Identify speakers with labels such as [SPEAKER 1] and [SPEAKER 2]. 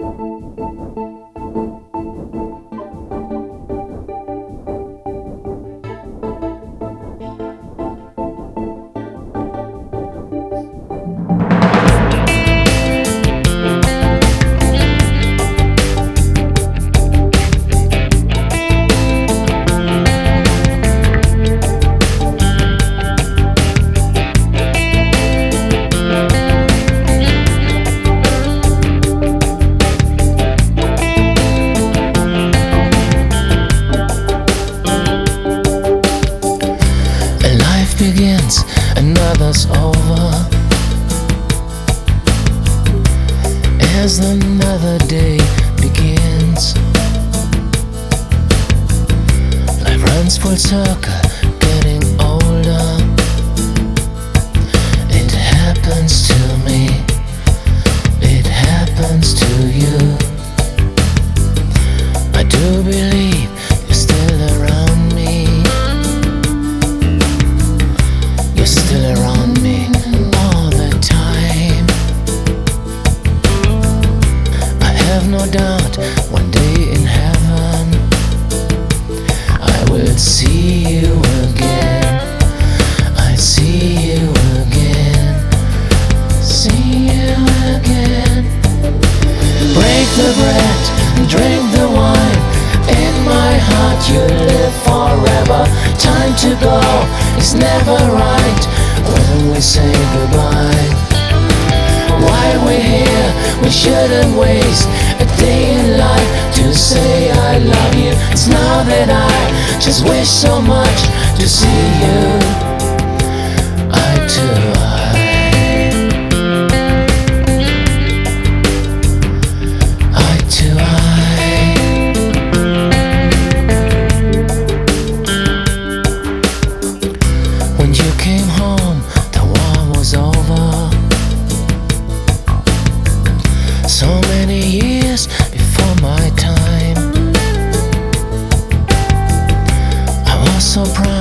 [SPEAKER 1] Begins, another's over. As another day begins, life runs full circle, getting older. It happens to me, it happens to you. I do believe you're still around me. You're still around me all the time. I have no doubt one day in heaven I will see you again. I see you again. See you again. Break the bread and drink the wine. In my heart you live forever. Time to go, it's never right when we say goodbye. While we're here, we shouldn't waste a day in life to say I love you. It's now that I just wish so much to see you eye to eye, eye to eye. When you came home, the war was over. So many years before my time. I was so proud